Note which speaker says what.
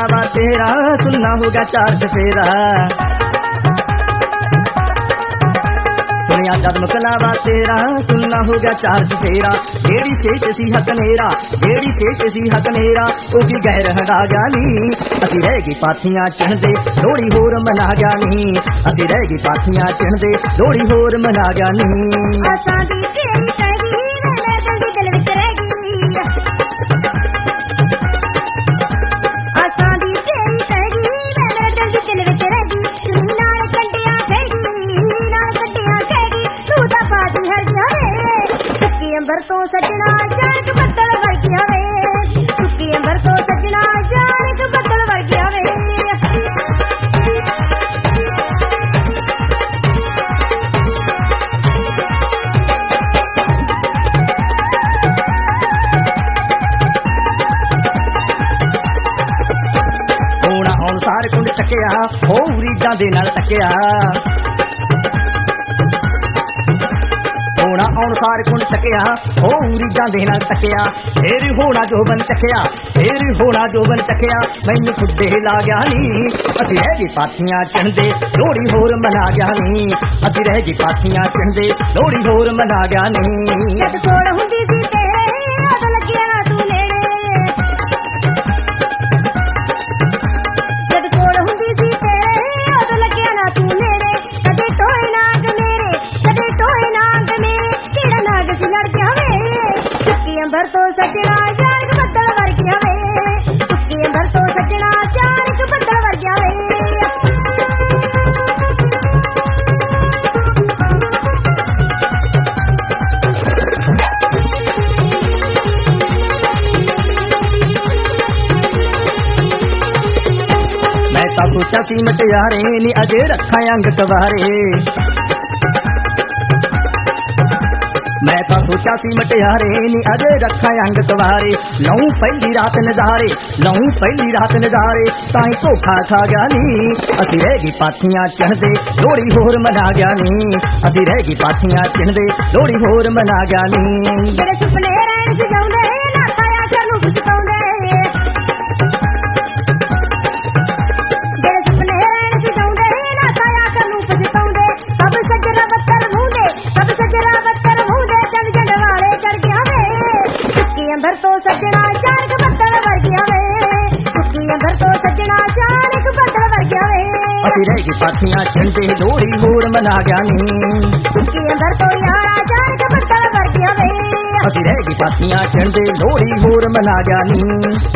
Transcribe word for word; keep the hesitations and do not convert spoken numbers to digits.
Speaker 1: वा तेरा सुनना होगा चार चफेरा। सुनिया जद मुकलावा तेरा सुनना होगा चार चफेरा। जेड़ी सेठ सी हक मेरा जेड़ी सेठ सी हक मेरा ओ भी गैर हंगा गया नी। असी रह गई पाथियां चढ़दे लोहड़ी होर मना गया नी। असी रह गई पाथियां चढ़दे लोहड़ी होर मना गया नी।
Speaker 2: असां दी तेरी तगी मेरे दिल दी दिल विच रह गई। असां दी तेरी तगी मेरे दिल दी दिल विच रह गई। नी नाल कंडियां खेगी नाल कंडियां खेगी तू ता पाती हर गया वे। सुक्की अंबर तो सजना जाग बदल वर्गिया वे। सुक्की अंबर तो सजना जाग बदल वर्गिया वे।
Speaker 1: सार कुंड चकिया हो रीजां दे नाल तकिया। होना अनुसार कुंड चकिया हो रीजां दे नाल तकिया। फिर होना जोबन चकिया फिर होना जोबन चकिया मैनू खुदे ला गया नी। असी रह गई पाथियां चढ़दे लोहड़ी होर मना गया नी। असी रह गई पाथियां चढ़दे लोहड़ी होर मना गया नी।
Speaker 2: जद कोल हुंदी सी तेरे उद लगिया ना तू नेड़े। जद कोल हुंदी सी तेरे उद लगिया ना तू नेड़े। कदे टोए नाग मेरे कदे टोए नाग मेरे केड़ा नाग सी लड़ गया वे। सुक्की अंबर तो सजना जाग बदल वर्गिया वे। सुक्की अंबर तो सजना जाग बदल वर्गिया वे।
Speaker 1: मैं ता सोचा सी मटियारे नी अजे रखा अंग कवारे। मैं ता सोचा सी मटियारे नी अजे रखा अंग कवारे। लऊं पहली रात नजारे लऊं पहली रात नजारे ताई धोखा खा गया नी। असी रह गई पाथियां चढ़दे लोहड़ी होर मना गया नी। असी रह गई पाथियां चढ़दे लोहड़ी होर मना गया नी।
Speaker 2: जेड़े सुपने रैण सजाउंदे ना खाया कर नूं पछताउंदे। जेड़े सुपने रैण सजाउंदे ना खाया कर नूं पछताउंदे। सब सजरा बत्तर मूंदे सब सजरा बत्तर मूंदे चंद जंड वाले चढ़ गया वे। सुक्की अंबर तो सजना चारक बदल वर्गिया वे। सुक्की अंबर तो सजना चारक बदल वर्गिया वे।
Speaker 1: असी रह गई पाथियां चढ़दे लोहड़ी होर मना गया नी।
Speaker 2: सुक्की अंबर तो यारा चारक बदल वर्गिया वे।
Speaker 1: असी रह गई पाथियां चढ़दे लोहड़ी होर मना गया नी।